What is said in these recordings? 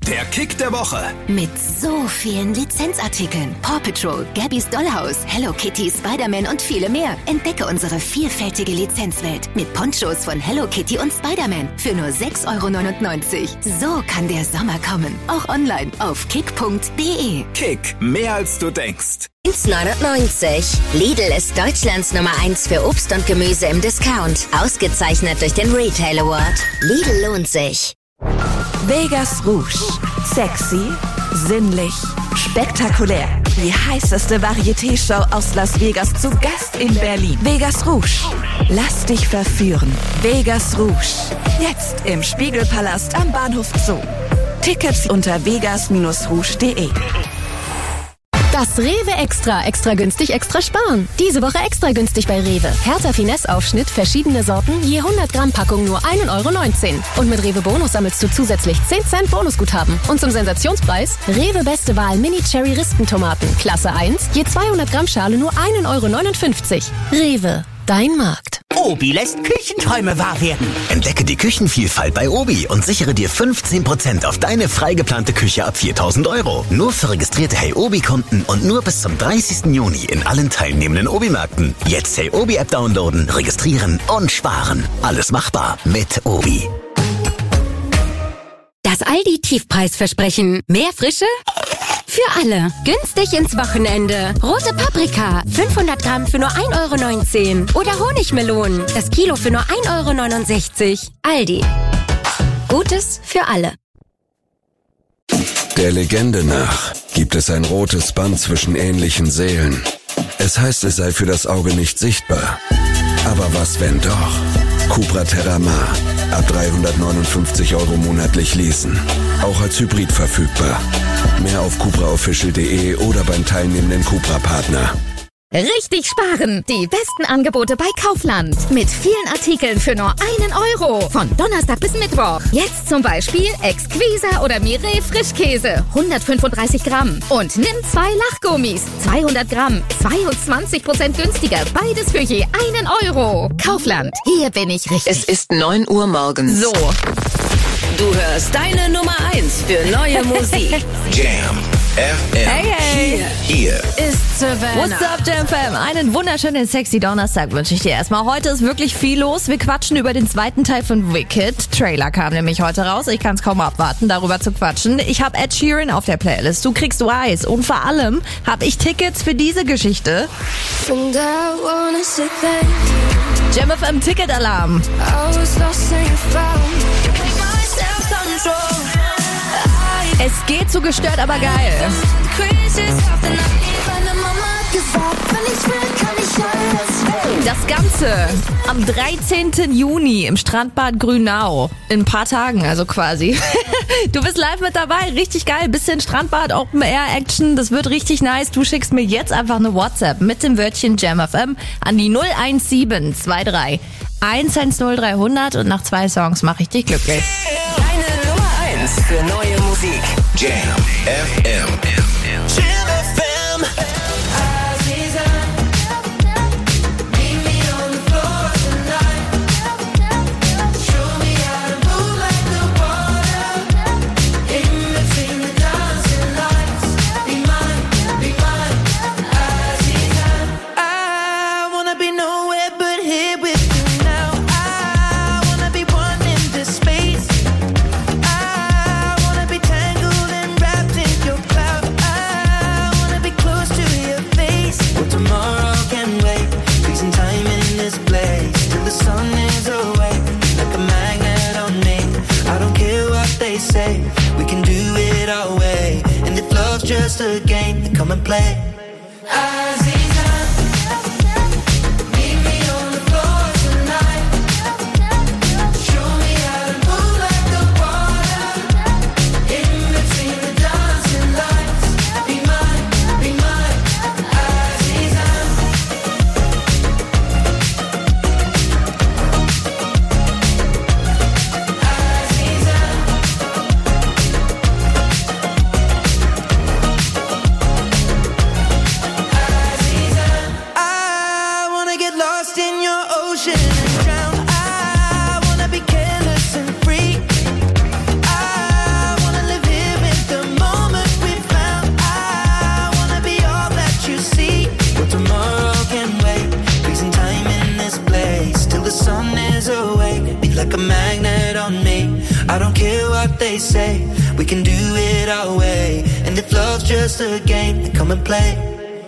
Der Kick der Woche. Mit so vielen Lizenzartikeln. Paw Patrol, Gabby's Dollhouse, Hello Kitty, Spider-Man und viele mehr. Entdecke unsere vielfältige Lizenzwelt mit Ponchos von Hello Kitty und Spider-Man für nur 6,99 €. So kann der Sommer kommen. Auch online auf kick.de. Kick, mehr als du denkst. 1,99 €. Lidl ist Deutschlands Nummer 1 für Obst und Gemüse im Discount. Ausgezeichnet durch den Retail Award. Lidl lohnt sich. Vegas Rouge. Sexy, sinnlich, spektakulär. Die heißeste Varieté-Show aus Las Vegas zu Gast in Berlin. Vegas Rouge. Lass dich verführen. Vegas Rouge. Jetzt im Spiegelpalast am Bahnhof Zoo. Tickets unter vegas-rouge.de. Das Rewe Extra. Extra günstig, extra sparen. Diese Woche extra günstig bei Rewe. Hertha Finesse Aufschnitt, verschiedene Sorten, je 100 Gramm Packung nur 1,19 €. Und mit Rewe Bonus sammelst du zusätzlich 10 Cent Bonusguthaben. Und zum Sensationspreis, Rewe Beste Wahl Mini Cherry Rispentomaten. Klasse 1, je 200 Gramm Schale nur 1,59 €. Rewe, dein Markt. Obi lässt Küchenträume wahr werden. Entdecke die Küchenvielfalt bei Obi und sichere dir 15% auf deine frei geplante Küche ab 4.000 €. Nur für registrierte Hey Obi-Kunden und nur bis zum 30. Juni in allen teilnehmenden Obi-Märkten. Jetzt Hey Obi-App downloaden, registrieren und sparen. Alles machbar mit Obi. Das Aldi-Tiefpreisversprechen. Mehr Frische? Für alle. Günstig ins Wochenende. Rote Paprika. 500 Gramm für nur 1,19 €. Oder Honigmelonen. Das Kilo für nur 1,69 €. Aldi. Gutes für alle. Der Legende nach gibt es ein rotes Band zwischen ähnlichen Seelen. Es heißt, es sei für das Auge nicht sichtbar. Aber was, wenn doch? Cupra Terramar. Ab 359 € monatlich leasen. Auch als Hybrid verfügbar. Mehr auf cupraofficial.de oder beim teilnehmenden Cupra-Partner. Richtig sparen! Die besten Angebote bei Kaufland. Mit vielen Artikeln für nur 1 €. Von Donnerstag bis Mittwoch. Jetzt zum Beispiel Exquisa oder Mireille Frischkäse. 135 Gramm. Und nimm 2 Lachgummis. 200 Gramm. 22% günstiger. Beides für je 1 €. Kaufland. Hier bin ich richtig. Es ist 9 Uhr morgens. So. Du hörst deine Nummer 1 für neue Musik. Jam FM. Hey. Hier ist Savannah. What's up, Jam Fam? Einen wunderschönen, sexy Donnerstag wünsche ich dir erstmal. Heute ist wirklich viel los. Wir quatschen über den zweiten Teil von Wicked. Trailer kam nämlich heute raus. Ich kann es kaum abwarten, darüber zu quatschen. Ich habe Ed Sheeran auf der Playlist. Du kriegst Wise. Und vor allem habe ich Tickets für diese Geschichte. Jam FM Ticket-Alarm. Es geht zu gestört, aber geil. Das Ganze am 13. Juni im Strandbad Grünau. In ein paar Tagen, also quasi. Du bist live mit dabei, richtig geil. Bisschen Strandbad, Open-Air-Action, das wird richtig nice. Du schickst mir jetzt einfach eine WhatsApp mit dem Wörtchen JamFM an die 01723 110300 und nach 2 Songs mache ich dich glücklich. Deine Nummer 1 für neue Musik. Jam FM. Just a game, then come and play. they say. We can do it our way. And if love's just a game, then come and play.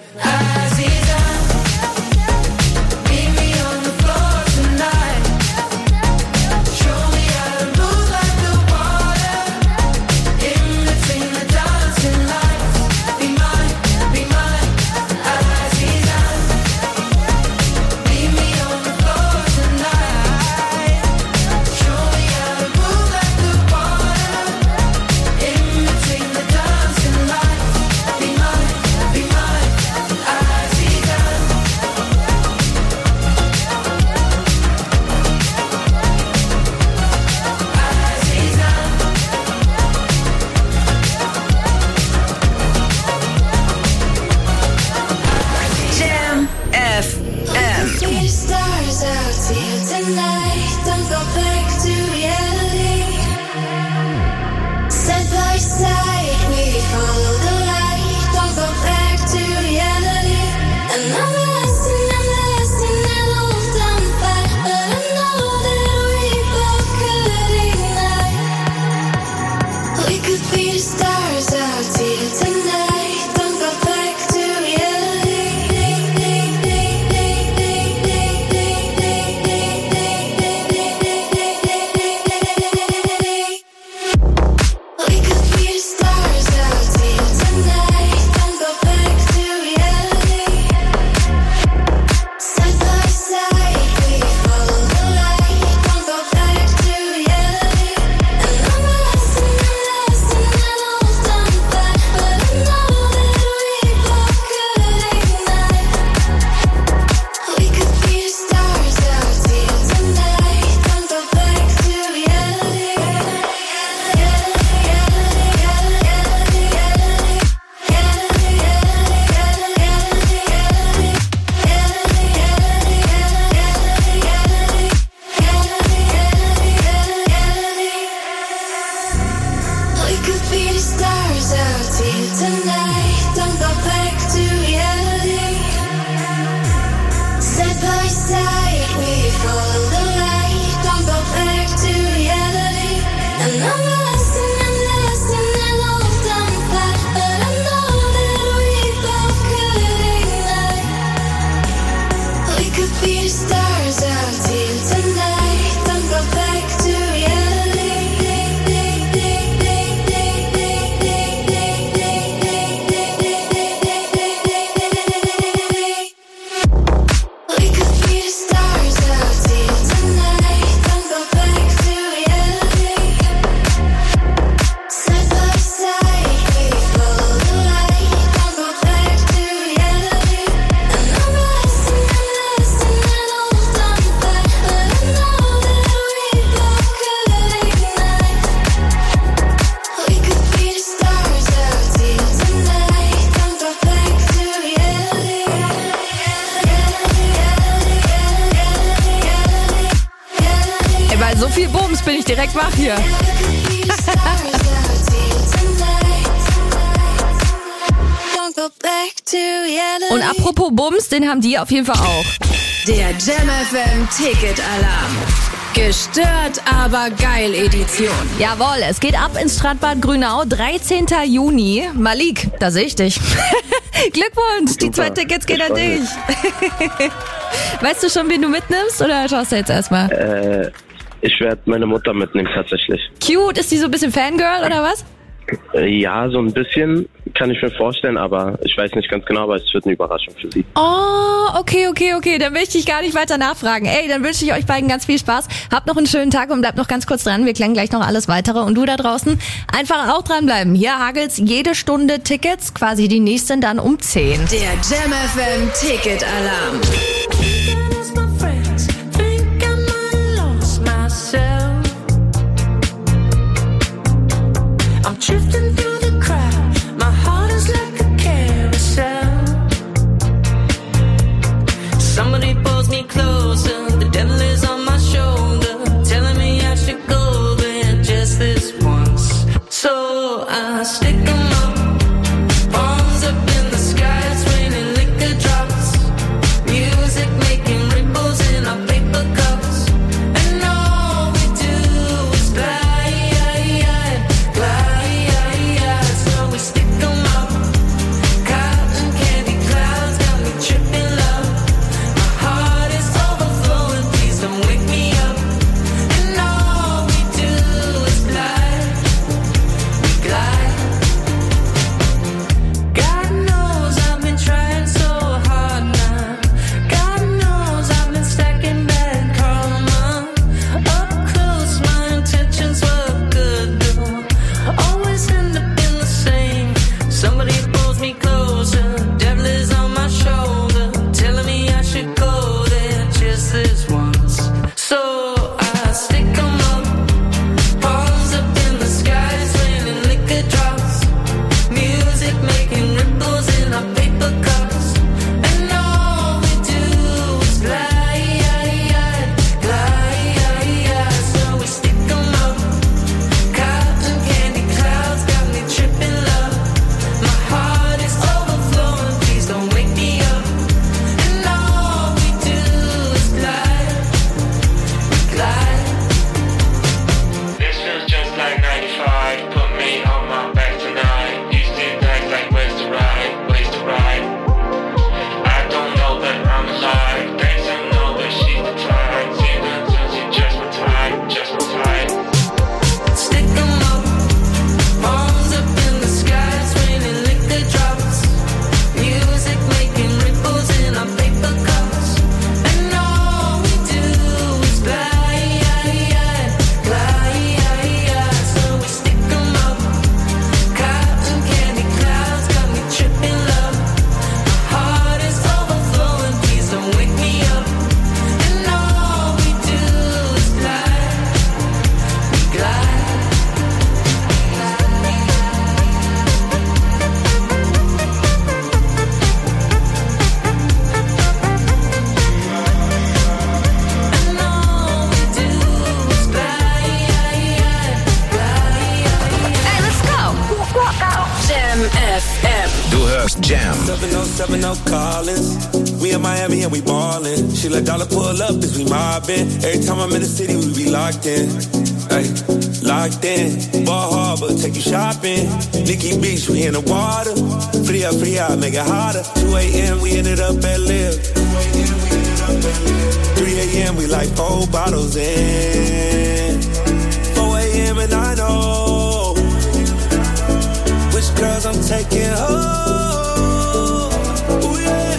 Direkt wach hier. Und apropos Bums, den haben die auf jeden Fall auch. Der Jam FM Ticket Alarm. Gestört, aber geil Edition. Jawohl, es geht ab ins Strandbad Grünau, 13. Juni. Malik, da sehe ich dich. Glückwunsch, die 2 Tickets gehen an dich. Weißt du schon, wen du mitnimmst oder schaust du jetzt erstmal? Ich werde meine Mutter mitnehmen, tatsächlich. Cute, ist die so ein bisschen Fangirl oder was? Ja, so ein bisschen kann ich mir vorstellen, aber ich weiß nicht ganz genau, aber es wird eine Überraschung für sie. Oh, okay, dann möchte ich gar nicht weiter nachfragen. Ey, dann wünsche ich euch beiden ganz viel Spaß. Habt noch einen schönen Tag und bleibt noch ganz kurz dran. Wir klären gleich noch alles Weitere. Und du da draußen, einfach auch dranbleiben. Hier hagelt's jede Stunde Tickets, quasi die nächsten dann um 10. Der Jam FM Ticket Alarm. Drifting through the crowd, my heart is like a carousel. Somebody pulls me closer, the devil is on my shoulder, telling me I should go there just this once. So I stick 'em up, palms up in the sky, it's raining liquor drops, music making ripples in our paper cups, and all we do is glide. hörst Jam. 7070 Collins. We in Miami and we ballin'. She let dollar pull up as we mobbin'. Every time I'm in the city, we be locked in. Ay, locked in. Ball Harbor, take you shopping. Nikki Beach, we in the water. Free out, make it hotter. 2 a.m., we ended up at Live. 3 a.m., we like 4 bottles in. 4 a.m. and I know which girls I'm taking home. Ooh, yeah.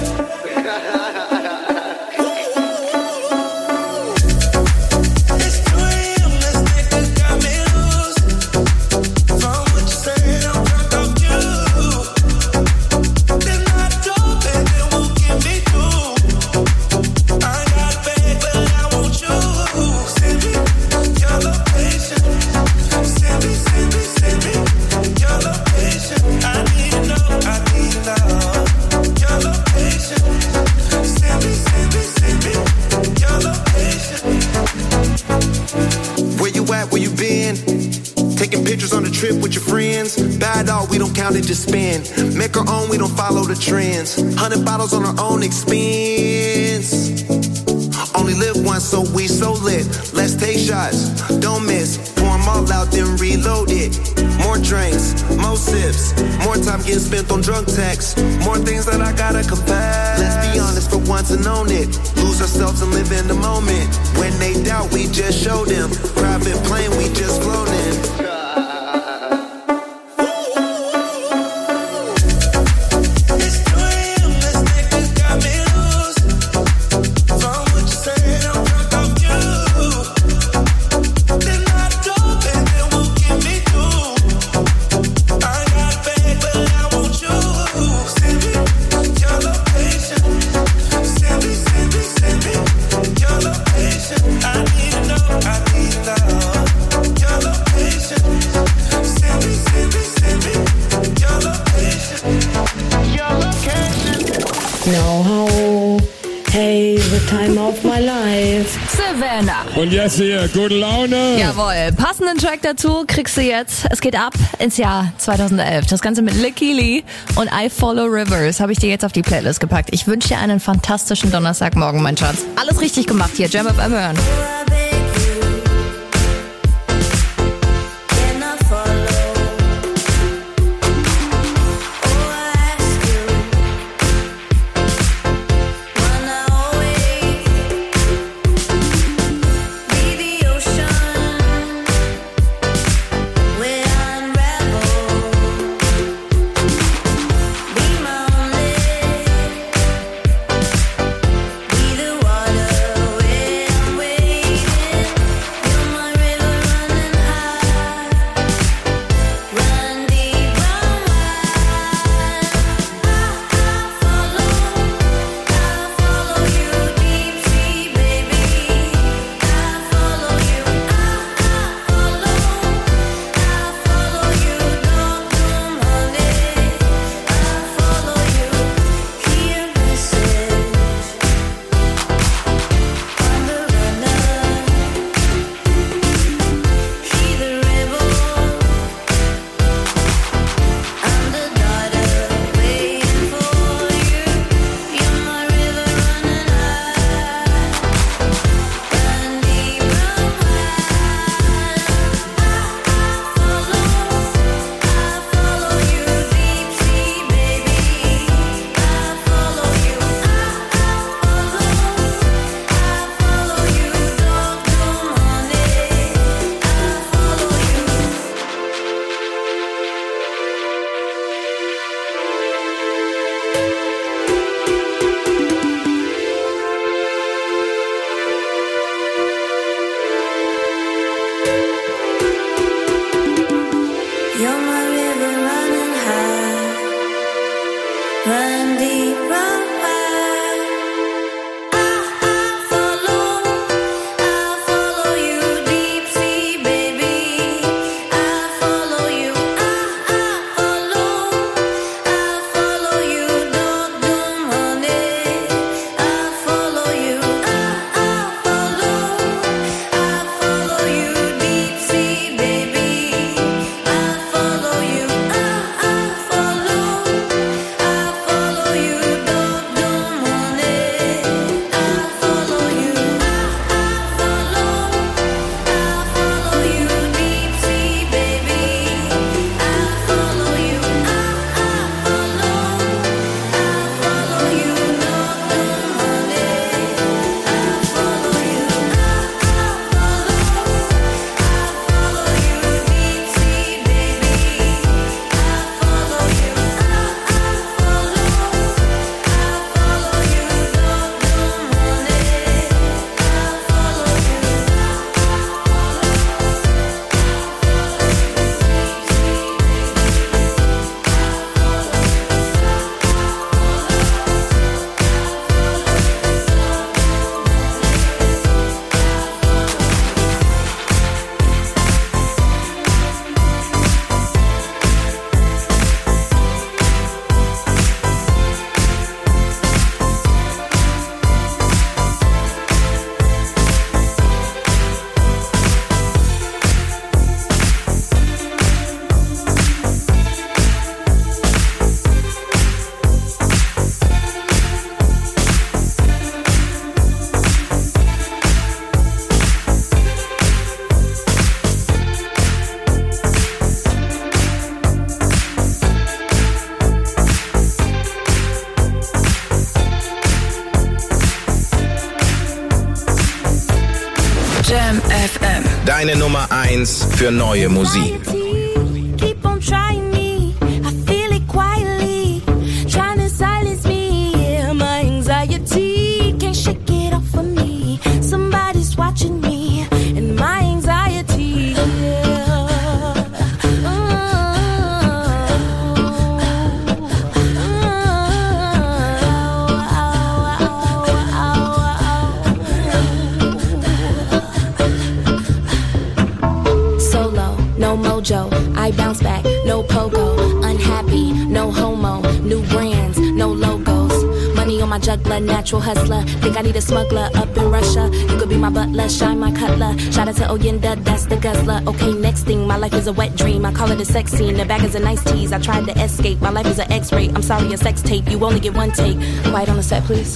We don't count it, just spend. Make our own, we don't follow the trends. 100 bottles on our own expense. Only live once, so we so lit. Let's take shots, don't miss. Pour them all out, then reload it. More drinks, more sips. More time getting spent on drunk texts. More things that I gotta confess. Let's be honest for once and own it. Lose ourselves and live in the moment. When they doubt, we just show them. Private plane, we just floating. Und jetzt hier, gute Laune. Jawohl, passenden Track dazu kriegst du jetzt. Es geht ab ins Jahr 2011. Das Ganze mit Licky Lee und I Follow Rivers habe ich dir jetzt auf die Playlist gepackt. Ich wünsche dir einen fantastischen Donnerstagmorgen, mein Schatz. Alles richtig gemacht hier, Jam FM hören. deine Nummer 1 für neue Musik. Keep on trying me. I feel it quietly. Trying to silence me. Yeah, my anxiety can't shake it off of me. Somebody's watching me and my anxiety. Solo, no mojo. I bounce back, no pogo. Unhappy, no homo. New brands, no logos. Money on my juggler, natural hustler. Think I need a smuggler up in Russia. You could be my butler, shine my cutler. Shout out to Oyenda, that's the guzzler. Okay, next thing, my life is a wet dream. I call it a sex scene. The bag is a nice tease. I tried to escape. My life is an X-ray. I'm sorry, a sex tape. You only get one take. Quiet on the set, please.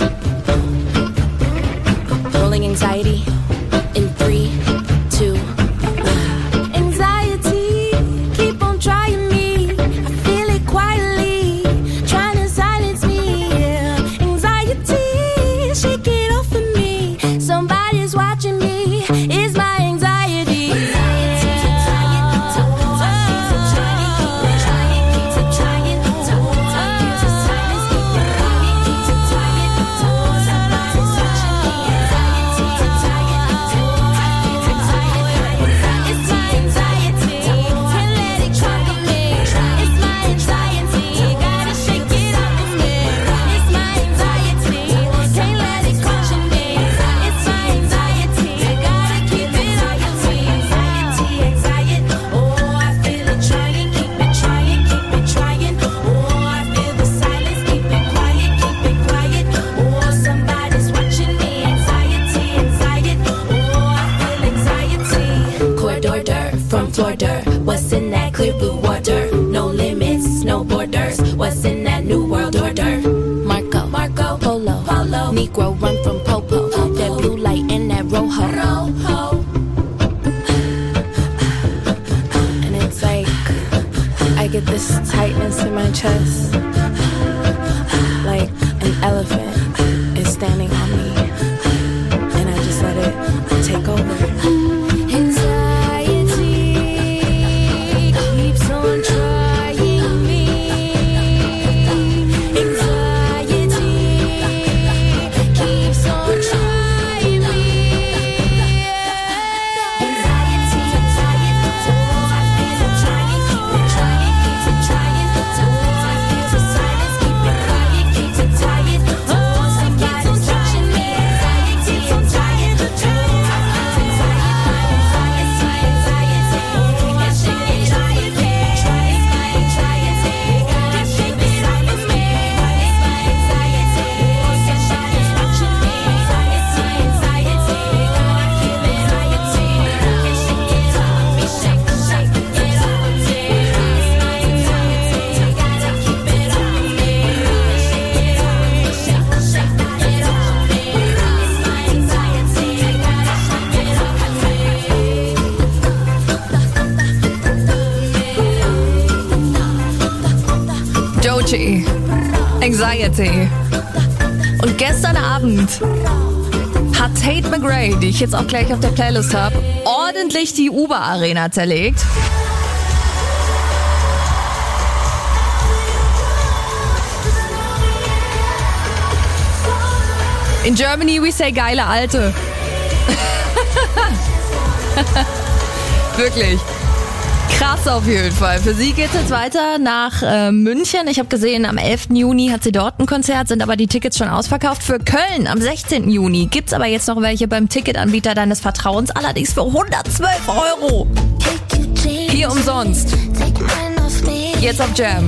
Rolling anxiety in 3, 2. Anxiety, keep on trying me. I feel it quietly, trying to silence me. Yeah. Anxiety, shake it off of me. Somebody's watching me. It's my anxiety. From Florida, what's in that clear blue water? No limits, no borders. What's in that new world order? Marco, Polo, Negro run from Popo. That blue light and that rojo. And it's like I get this tightness in my chest, like an elephant is standing on me, and I just let it take over. Anxiety. Und gestern Abend hat Tate McRae, die ich jetzt auch gleich auf der Playlist habe, ordentlich die Uber-Arena zerlegt. In Germany we say geile Alte. Wirklich. Krass auf jeden Fall. Für sie geht's jetzt weiter nach München. Ich habe gesehen, am 11. Juni hat sie dort ein Konzert, sind aber die Tickets schon ausverkauft. Für Köln am 16. Juni gibt's aber jetzt noch welche beim Ticketanbieter deines Vertrauens, allerdings für 112 €. Hier umsonst. Jetzt auf Jam.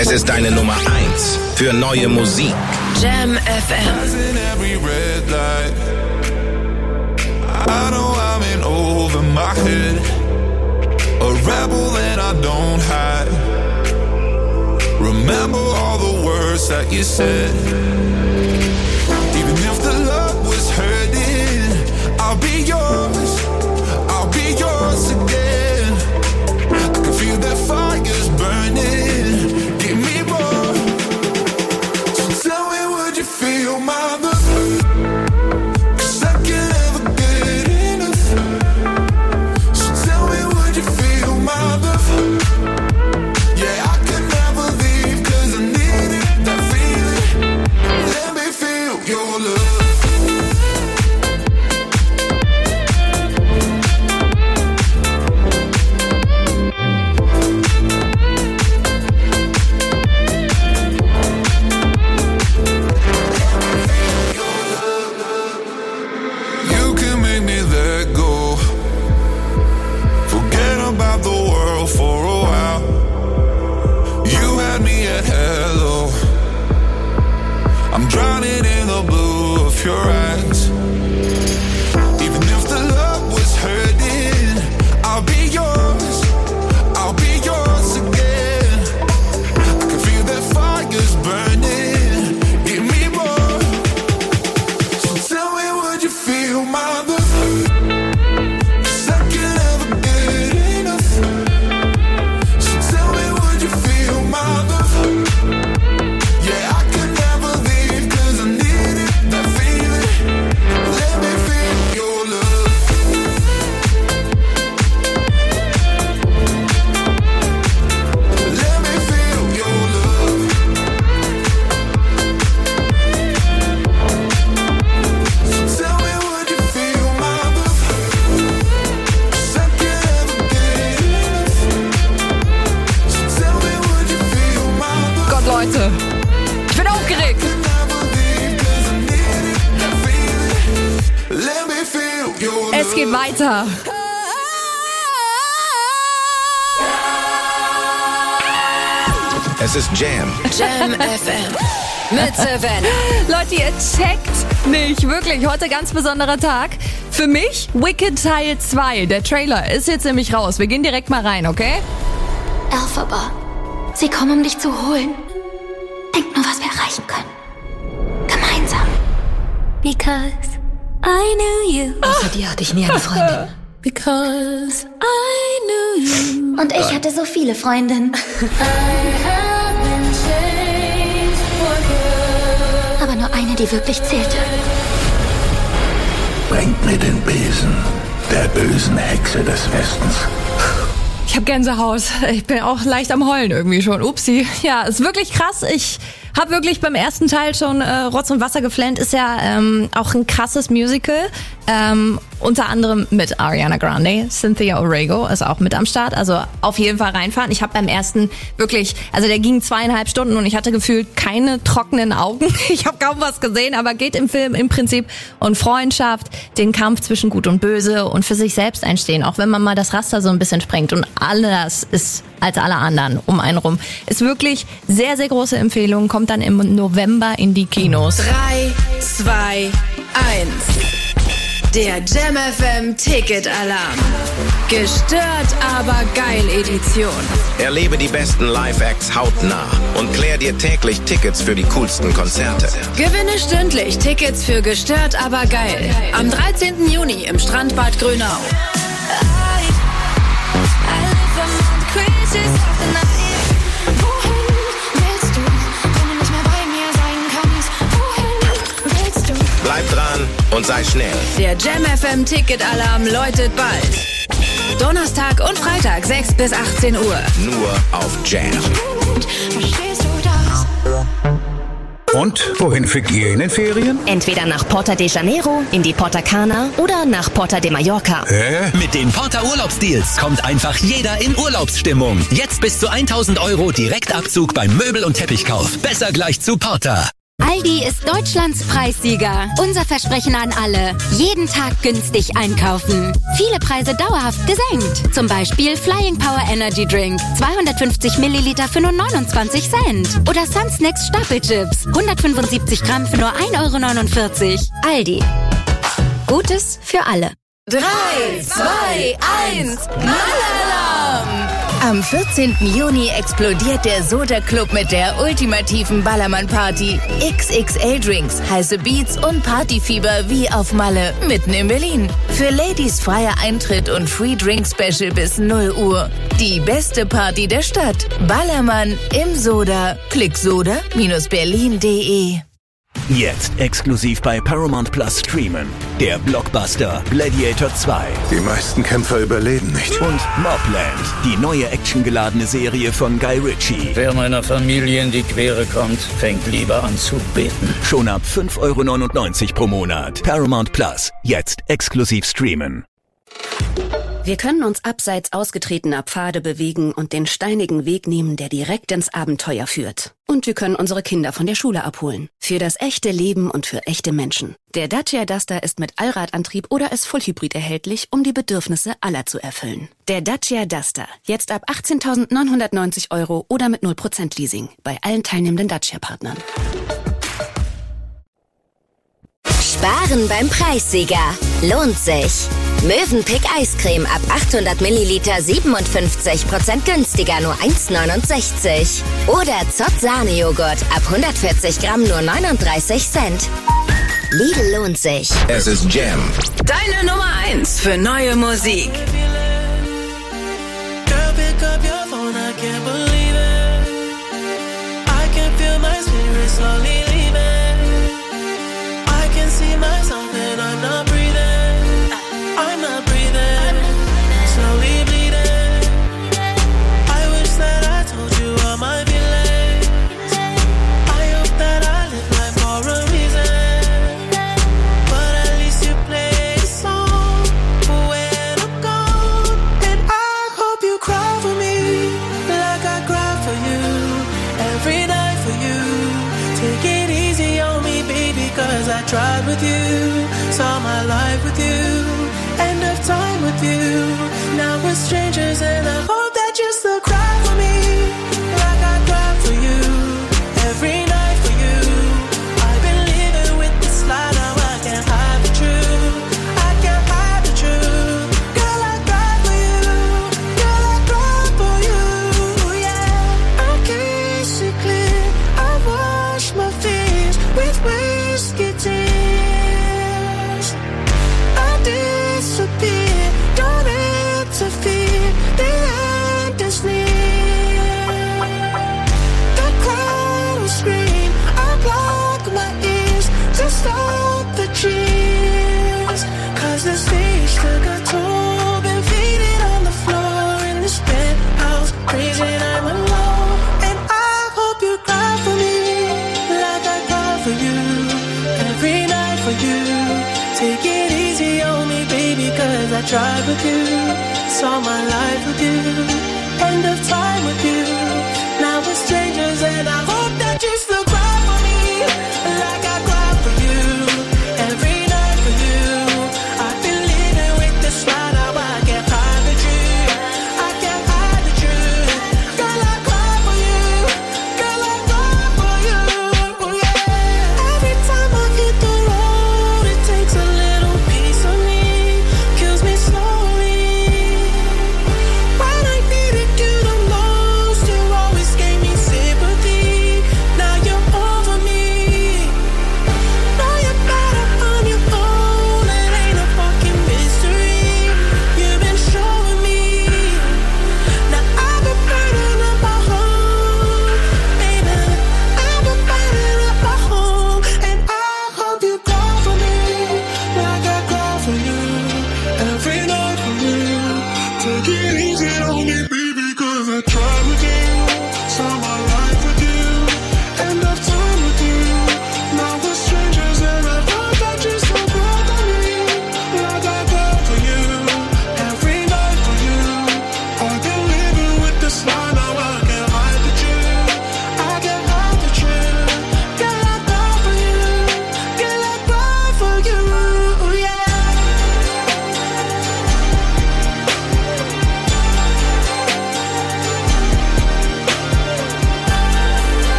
Es ist deine Nummer 1 für neue Musik. Jam FM. I know I'm in over my head, a rebel that I don't hide. Remember all the words that you said. Even if the love was hurting, I'll be yours again. I can feel that fire's burning. Give me more. So tell me, would you feel my love? Drowning in the blue of your eyes. Even if the love was hurting, I'll be yours again. I can feel that fire's burning. Give me more. So tell me, would you feel my love? 'Cause I can never get enough. So tell me, would you feel my love? Yeah, I can never leave. That feeling, let me feel your love. Let me feel your love. So tell me, would you feel my love? 'Cause I can't ever get enough. So tell me, would you feel my love? Gott, Leute, ich bin aufgeregt. Es geht weiter. Es ist Jam. Jam FM. Mit Savannah. Leute, ihr checkt nicht. Wirklich, heute ganz besonderer Tag. Für mich Wicked Teil 2. Der Trailer ist jetzt nämlich raus. Wir gehen direkt mal rein, okay? Elphaba, sie kommen, um dich zu holen. Denk nur, was wir erreichen können. Gemeinsam. Because I knew you. Außer dir hatte ich nie eine Freundin. Because I knew you. Und ich hatte so viele Freundinnen. Aber nur eine, die wirklich zählte. Bringt mir den Besen der bösen Hexe des Westens. Ich habe Gänsehaut. Ich bin auch leicht am Heulen irgendwie schon. Upsi. Ja, ist wirklich krass. Ich habe wirklich beim ersten Teil schon Rotz und Wasser geflennt. Ist ja auch ein krasses Musical. Unter anderem mit Ariana Grande. Cynthia Orego ist auch mit am Start. Also auf jeden Fall reinfahren. Ich habe beim ersten wirklich, also der ging 2,5 Stunden und ich hatte gefühlt keine trockenen Augen. Ich habe kaum was gesehen, aber geht im Film im Prinzip um Freundschaft, den Kampf zwischen Gut und Böse und für sich selbst einstehen. Auch wenn man mal das Raster so ein bisschen sprengt und alles ist als alle anderen um einen rum. Ist wirklich sehr, sehr große Empfehlung. Kommt dann im November in die Kinos. 3, 2, 1. Der Jam FM Ticket Alarm. Gestört, aber geil Edition. Erlebe die besten Live-Acts hautnah und klär dir täglich Tickets für die coolsten Konzerte. Gewinne stündlich Tickets für Gestört, aber geil. Am 13. Juni im Strandbad Grünau. Bleib dran und sei schnell. Der Jam FM Ticket Alarm läutet bald. Donnerstag und Freitag 6 bis 18 Uhr. Nur auf Jam. Und wohin fliegt ihr in den Ferien? Entweder nach Porta de Janeiro, in die Porta Cana oder nach Porta de Mallorca. Mit den Porta Urlaubsdeals kommt einfach jeder in Urlaubsstimmung. Jetzt bis zu 1.000 € Direktabzug beim Möbel- und Teppichkauf. Besser gleich zu Porta. Aldi ist Deutschlands Preissieger. Unser Versprechen an alle. Jeden Tag günstig einkaufen. Viele Preise dauerhaft gesenkt. Zum Beispiel Flying Power Energy Drink. 250 Milliliter für nur 29 Cent. Oder Sunsnacks Stapelchips. 175 Gramm für nur 1,49 €. Aldi. Gutes für alle. 3, 2, 1, Knallerlamm! Am 14. Juni explodiert der Soda Club mit der ultimativen Ballermann-Party. XXL-Drinks, heiße Beats und Partyfieber wie auf Malle, mitten in Berlin. Für Ladies freier Eintritt und Free Drink Special bis 0 Uhr. Die beste Party der Stadt. Ballermann im Soda. Klick soda-berlin.de. Jetzt exklusiv bei Paramount Plus streamen. Der Blockbuster Gladiator 2. Die meisten Kämpfer überleben nicht. Und Mobland, die neue actiongeladene Serie von Guy Ritchie. Wer meiner Familie in die Quere kommt, fängt lieber an zu beten. Schon ab 5,99 € pro Monat. Paramount Plus, jetzt exklusiv streamen. Wir können uns abseits ausgetretener Pfade bewegen und den steinigen Weg nehmen, der direkt ins Abenteuer führt. Und wir können unsere Kinder von der Schule abholen. Für das echte Leben und für echte Menschen. Der Dacia Duster ist mit Allradantrieb oder ist Fullhybrid erhältlich, um die Bedürfnisse aller zu erfüllen. Der Dacia Duster. Jetzt ab 18.990 € oder mit 0% Leasing. Bei allen teilnehmenden Dacia-Partnern. Sparen beim Preissieger. Lohnt sich. Mövenpick Eiscreme ab 800 Milliliter 57% günstiger, nur 1,69 €. Oder Zott Sahnejoghurt ab 140 Gramm nur 39 Cent. Lidl lohnt sich. Es ist Jam. Deine Nummer 1 für neue Musik. Girl, pick up your phone, I can't believe it. I can feel my spirit slowly leaving. I can see myself and I'm not breathing. I'm not breathing. Slowly bleeding. I wish that I told you all my feelings. I hope that I live life for a reason. But at least you play a song when I'm gone. And I hope you cry for me like I cry for you. Every night for you. Take it easy on me, baby, cause I tried with you. Saw my life with you. End of time with you. Now we're strangers and I hope that you still cry for me like I cry for you. Every night for you. I've been living with this lie, now I can't hide the truth. I can't hide the truth. Girl, I cry for you. Girl, I cry for you. Yeah, I can't see clear. I wash my fears with whiskey tears. I disappear, don't interfere. The end is near. The crowd will scream. I block my ears to stop the cheers. Cause the stage took a toll. Been faded on the floor in this penthouse. Crazy and I'm alone. And I hope you cry for me like I cry for you. Every night for you. Take it easy on me, baby, cause I tried with you. Saw my life with you. End of time with you. Now we're strangers and I hope that you still cry for me like I cry for you. Every night for you. I've been living with this lie, now I can't hide the truth. I can't hide the truth. Girl, I cry for you. Girl, I cry for you. Yeah. Every time I hit the road, it takes a little piece of me. Kills me slowly. When I need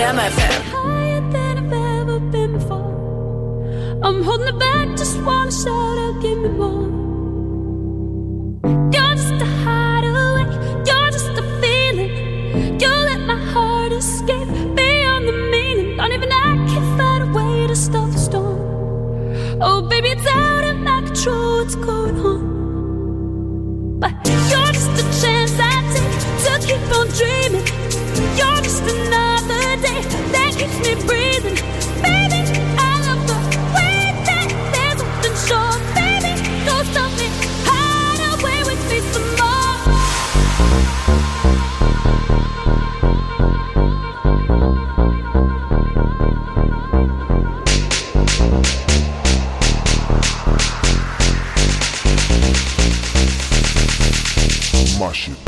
Jam FM. I'm holding it back, just wanna shout out, give me more. You're just a hideaway, you're just a feeling. You let my heart escape beyond the meaning. Not even I can find a way to stop the storm. Oh baby, it's out of my control, what's going on? But you're just a chance I take to keep on dreaming. You're just another day that keeps me breathing. Baby, I love the way that there's something short. Baby, go stop me, hide away with me some My shit.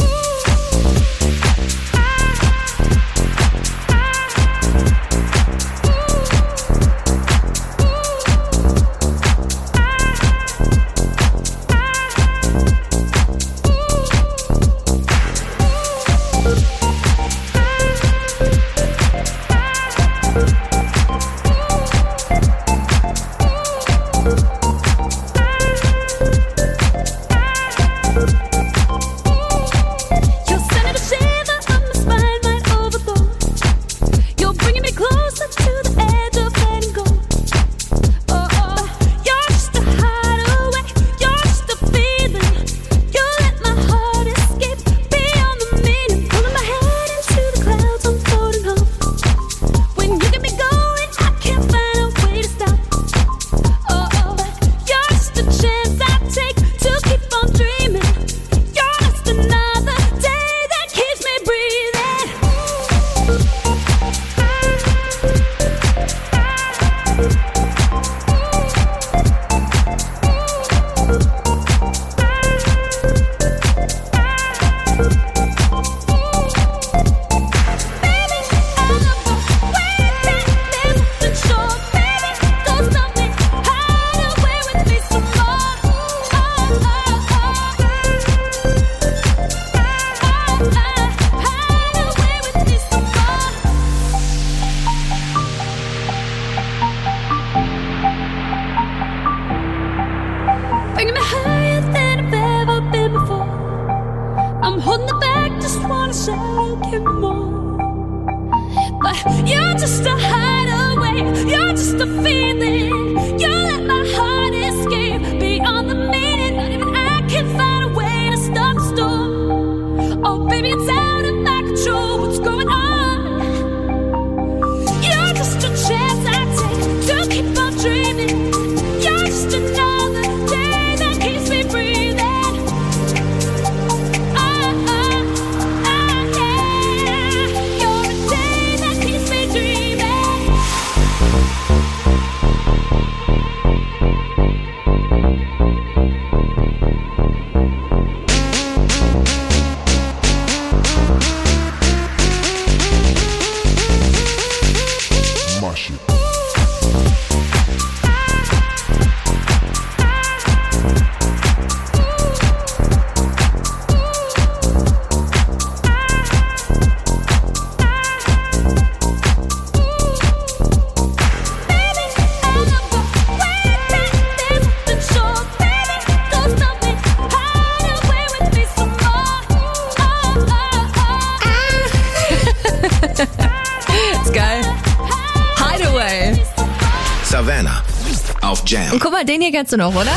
Savannah auf Jam. Und guck mal, den hier kennst du noch, oder?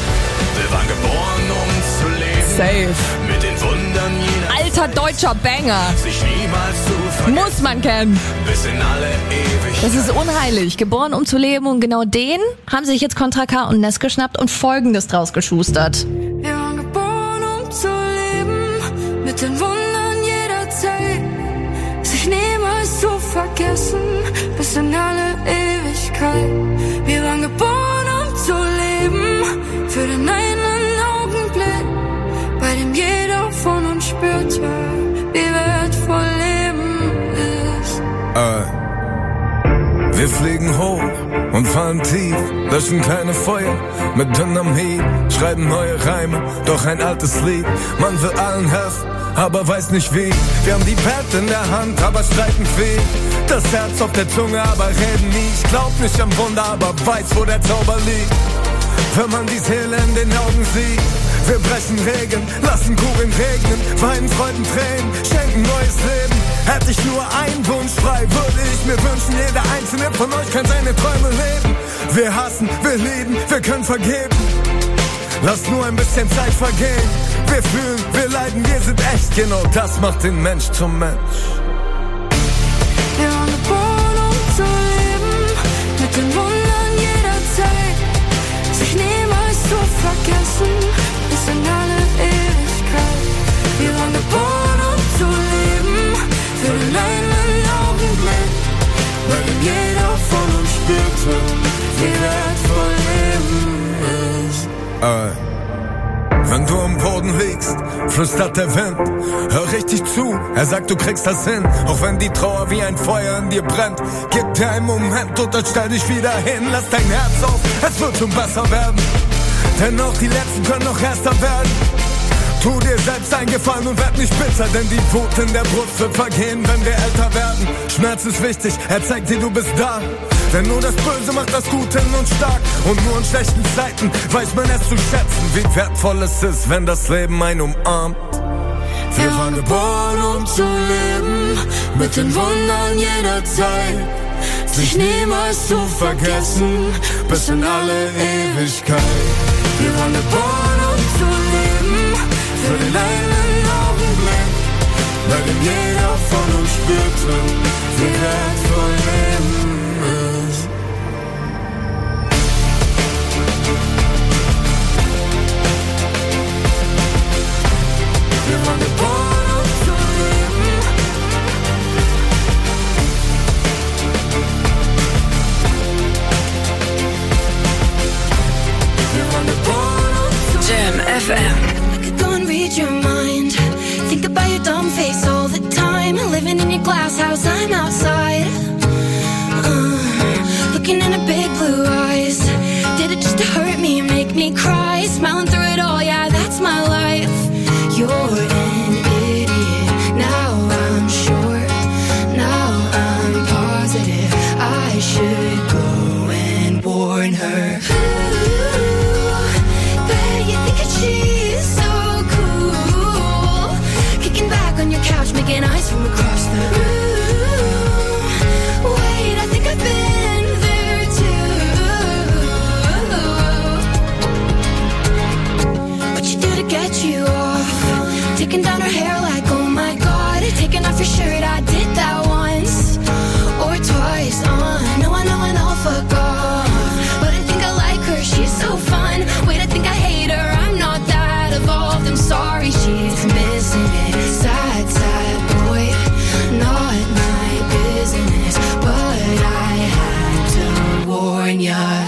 Wir waren geboren, um zu leben. Safe. Mit den Wundern jeder Alter deutscher Banger. sich niemals zu vergessen. Muss man kennen. Bis in alle Ewigkeit. Das ist unheilig. Geboren, um zu leben. Und genau den haben sich jetzt Contra K und Ness geschnappt und Folgendes draus geschustert. Wir waren geboren, um zu leben, mit den Wundern jederzeit, sich niemals zu vergessen, bis in alle Ewigkeit. Wir waren geboren, um zu leben, für den einen Augenblick, bei dem jeder von uns spürte, wie wertvoll Leben ist. Wir fliegen hoch und fallen tief, löschen kleine Feuer mit dünnem Hieb, schreiben neue Reime, doch ein altes Lied. Man will allen helfen, aber weiß nicht wie. Wir haben die Welt in der Hand, aber streiten viel. Das Herz auf der Zunge, aber reden nie. Ich glaub nicht am Wunder, aber weiß, wo der Zauber liegt. Wenn man die Seele in den Augen sieht. Wir brechen Regeln, lassen Kugeln regnen, weinen Freuden, Tränen, schenken neues Leben. Hätte ich nur einen Wunsch frei, würde ich mir wünschen, jeder einzelne von euch kann seine Träume leben. Wir hassen, wir lieben, wir können vergeben. Lass nur ein bisschen Zeit vergehen. Wir fühlen, wir leiden, wir sind echt. Genau das macht den Mensch zum Mensch. Wir waren geboren, um zu leben, mit den Wundern jeder Zeit. Sich niemals zu vergessen, bis in alle Ewigkeit. Wir waren geboren, um zu leben, für den einen Augenblick, weil jeder von uns spürte, wie wertvoll Leben ist. Wenn du am Boden liegst, flüstert der Wind. Hör richtig zu, er sagt, du kriegst das hin. Auch wenn die Trauer wie ein Feuer in dir brennt. Gib dir einen Moment und dann stell dich wieder hin. Lass dein Herz auf, es wird schon besser werden. Denn auch die Letzten können noch erster werden. Tu dir selbst einen Gefallen und werd nicht bitter, denn die Wut in der Brust wird vergehen, wenn wir älter werden. Schmerz ist wichtig, er zeigt dir, du bist da. Denn nur das Böse macht das Gute in uns stark. Und nur in schlechten Zeiten weiß man es zu schätzen, wie wertvoll es ist, wenn das Leben einen umarmt. Wir waren geboren, um zu leben, mit den Wundern jeder Zeit. Sich niemals zu vergessen, bis in alle Ewigkeit. Wir waren geboren, um zu leben, für den einen Augenblick, weil denn jeder von uns spürte, wie wertvoll Leben ist. Wir waren geboren, um zu leben. Wir waren geboren, um zu Jam FM. I could go and read your mind. Think about your dumb face all the time. Living in your glass house, I'm outside. Looking in her big blue eyes. Did it just to hurt me, make me cry? Smiling through it all, yeah, that's my life. You're an idiot, now I'm sure. Now I'm positive I should go and warn her. Bet you think that she's so cool. Kicking back on your couch, making eyes from across the room. Wait, I think I've been there too. What you do to get you off? Taking down her hair like, oh my god. Taking off your shirt, I did that once or twice. I know, fuck off. But I think I like her, she's so fun. Wait, I think I hate her, I'm not that evolved. I'm sorry, she's missing it. Sad, sad boy, not my business. But I had to warn ya.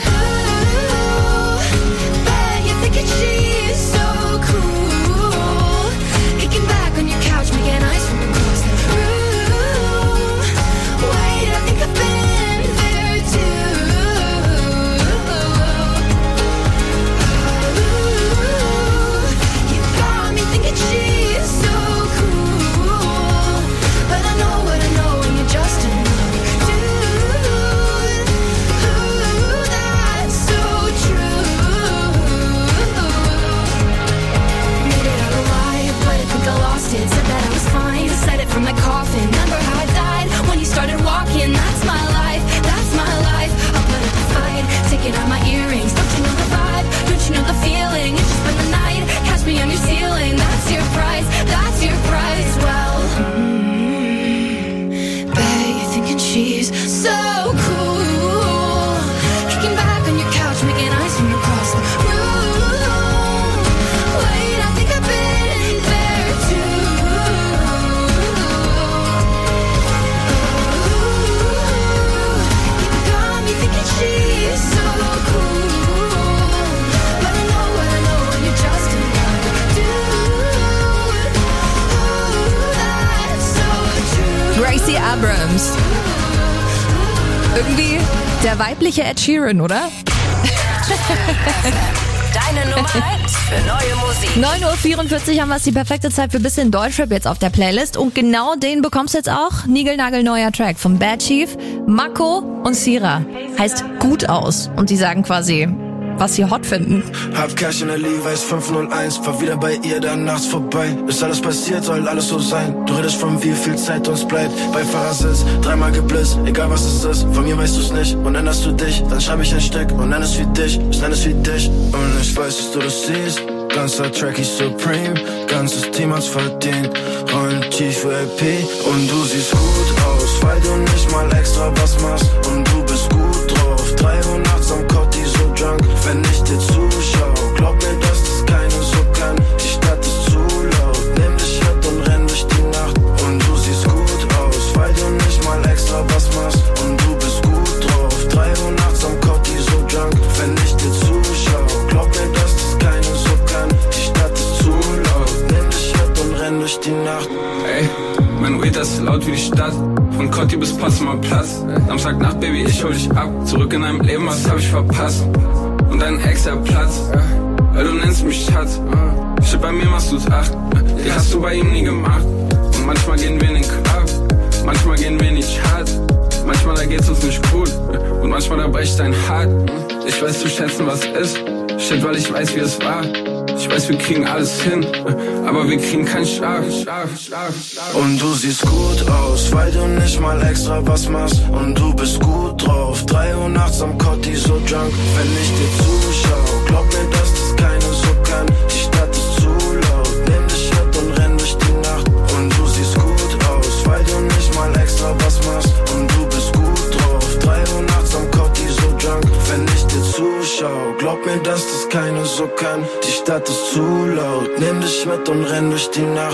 Bet you're thinking she's so cool. Kicking back on your couch, making eyes from across the room. Wait, I think I've been there too. You got me thinking she's so cool. But I know what I know, and you're just another dude. That's so true. Made it out alive, but I think I lost it. Said that I was fine, said it from my coffin. Remember how I died when you started walking? That's my life, that's my life. I'll put up a fight, taking out my earrings. Don't you know the vibe? Don't you know the feeling? It's just been the night, catch me on your ceiling. That's your price, that's your price. Well, bet you're thinking she's so cool. Kicking back on your couch, making eyes from across the room. Wait, I think I've been there too. You got me thinking she's so cool. But I know what I know, and you're just another dude. That's so true. Gracie Abrams. Irgendwie Der weibliche Ed Sheeran, oder? Deine Nummer 1 für neue Musik. 9.44 Uhr haben wir es, die perfekte Zeit für ein bisschen Deutschrap jetzt auf der Playlist. Und genau den bekommst du jetzt auch. Niegelnagelneuer Track von Bad Chief, Mako und Sira. Heißt gut aus. Und die sagen quasi, was sie hot finden. Hab Cash in der Levi's 501, war wieder bei ihr, dann nachts vorbei. Ist alles passiert, soll alles so sein. Du redest von wie viel Zeit uns bleibt. Bei Fahrersitz, 3-mal geblitzt, egal was es ist. Von mir weißt du's nicht und änderst du dich. Dann schreib ich ein Stück und nenn es wie dich. Ich nenn es wie dich und ich weiß, dass du das siehst. Ganzer Track ist Supreme, ganzes Team hat's verdient. Rollen tief für LP und du siehst gut aus, weil du nicht mal extra was machst. Und du bist gut drauf, 3 Uhr nachts am Kotti so drunk. Wenn ich dir zuschau, glaub mir, dass das keiner so kann. Die Stadt ist zu laut, nimm dich mit und renn durch die Nacht. Und du siehst gut aus, weil du nicht mal extra was machst. Und du bist gut drauf, 3 Uhr nachts am Kotti so drunk. Wenn ich dir zuschau, glaub mir, dass das keiner so kann. Die Stadt ist zu laut, nimm dich mit und renn durch die Nacht. Ey, mein Weed ist laut wie die Stadt. Von Kotti bis Potsdamer Platz. Samstagnacht, Baby, ich hol dich ab. Zurück in deinem Leben, was hab ich verpasst? Und dein Ex hat Platz, weil du nennst mich Schatz. Shit, bei mir machst du's 8, die hast du bei ihm nie gemacht. Und manchmal gehen wir in den Club, manchmal gehen wir in die Charts. Manchmal da geht's uns nicht gut und manchmal da bricht dein Hart. Ich weiß zu schätzen, was ist. Shit, weil ich weiß, wie es war. Ich weiß, wir kriegen alles hin, aber wir kriegen keinen Schlaf. Und du siehst gut aus, weil du nicht mal extra was machst. Und du bist gut drauf, 3 Uhr nachts am Kotti so drunk. Wenn ich dir zuschau, glaub mir, dass das keiner so kann. Die Stadt ist zu laut, nimm dich mit und renn durch die Nacht. Und du siehst gut aus, weil du nicht mal extra was machst. Und du bist gut drauf, 3 Uhr nachts am Kotti so drunk. Wenn ich dir zuschau, glaub mir, dass das keiner so kann. Die Stadt ist zu laut, nimm dich mit und renn durch die Nacht.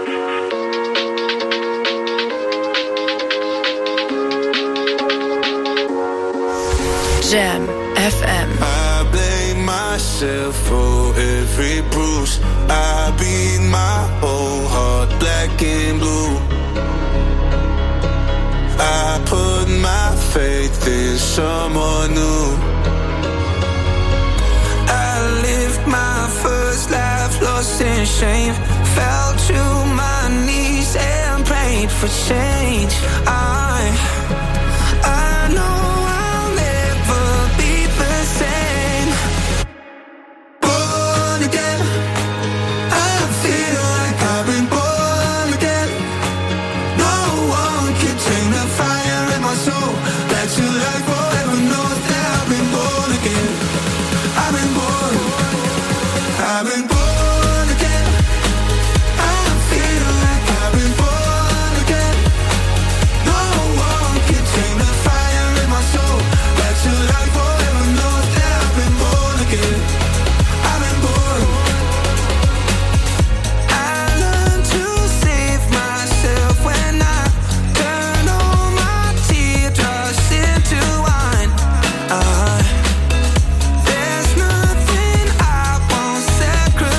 Jam FM. I blame myself for every bruise. I beat my whole heart black and blue. I put my faith in someone new. I lived my first life lost in shame. Fell to my knees and prayed for change. I know I'll never be the same. Born again, I feel like I've been born again. No one can tame the fire in my soul. Back to life forever knows that I've been born again. I've been born again. I feel like I've been born again. No one can tame the fire in my soul. Back to life forever knows that I've been born again. I've been born. I learned to save myself when I turn all my teardrops into wine. There's nothing I won't sacrifice.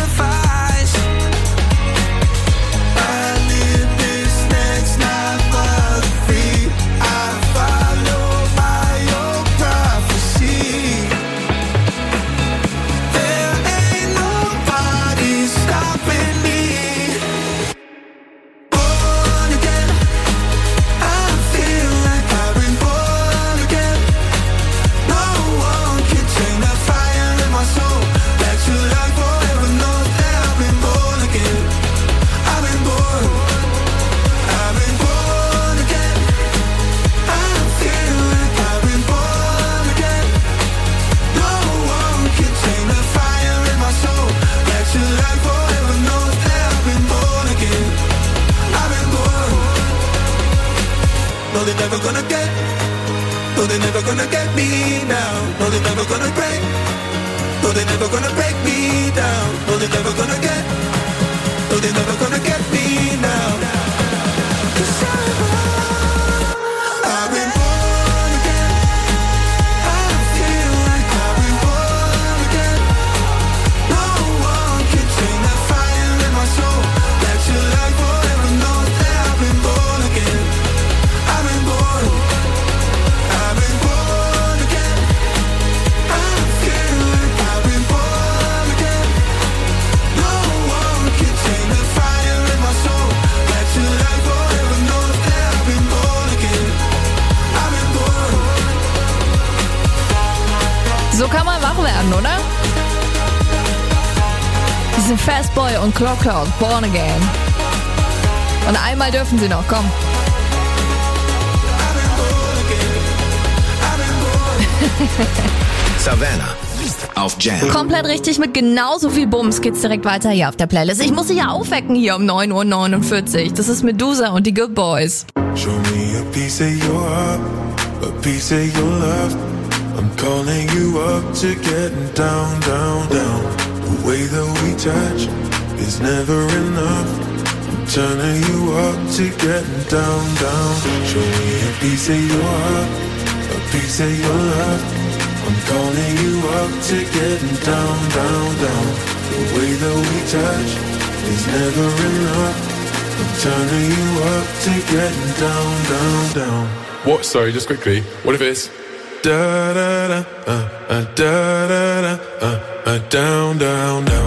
sind Fastboy und Clock Clock, Born Again. Und einmal dürfen sie noch, komm. Savannah auf Jam. Komplett richtig, mit genauso viel Bums geht's direkt weiter hier auf der Playlist. Ich muss sie ja aufwecken hier um 9:49 Uhr. Das ist Medusa und die Good Boys. Show me a piece of your heart, a piece of your love. I'm calling you up to getting down, down, down. The way that we touch is never enough. I'm turning you up to getting down, down. Show me a piece of your heart, a piece of your love. I'm calling you up to getting down, down, down. The way that we touch is never enough. I'm turning you up to getting down, down, down. What? Sorry, just quickly. What if it's da da da da da da down, down, down.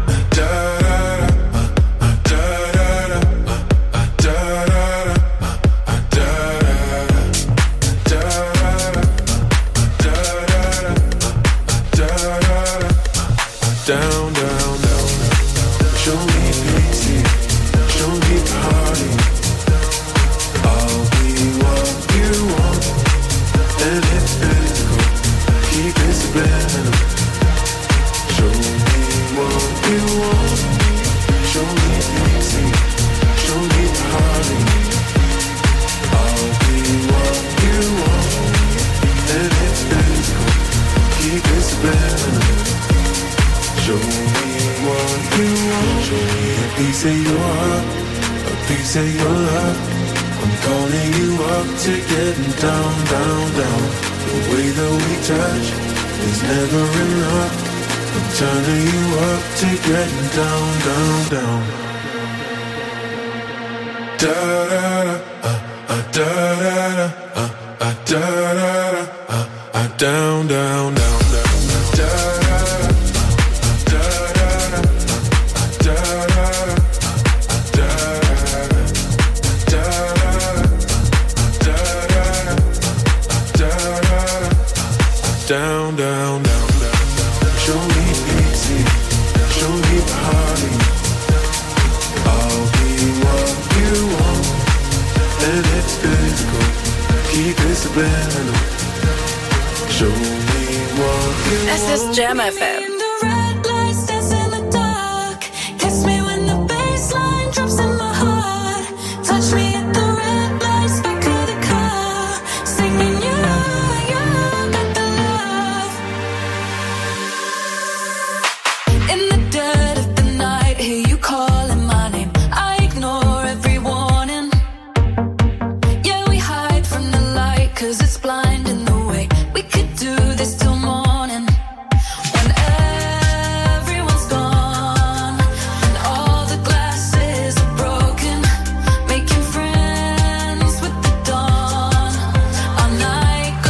Down, down, down. Show me pity, show me party. I'll be what you want, and it's physical. Keep it subliminal. Show me what you want. Show me pity, show me party. I'll be what you want, and it's physical. Keep it subliminal. Show me what you want. Show me a piece of your heart, a piece of your love. I'm calling you up to getting down, down, down. The way that we touch is never enough. I'm turning you up to getting down, down, down. Da da da da da da da down, down, down, down, da. Down, down, down, down. Show me pity, show me party. I'll be what you want, and it's physical. Keep it subliminal. Show me what you want. Es ist Jam FM.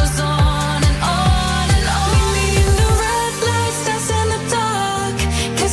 Kiss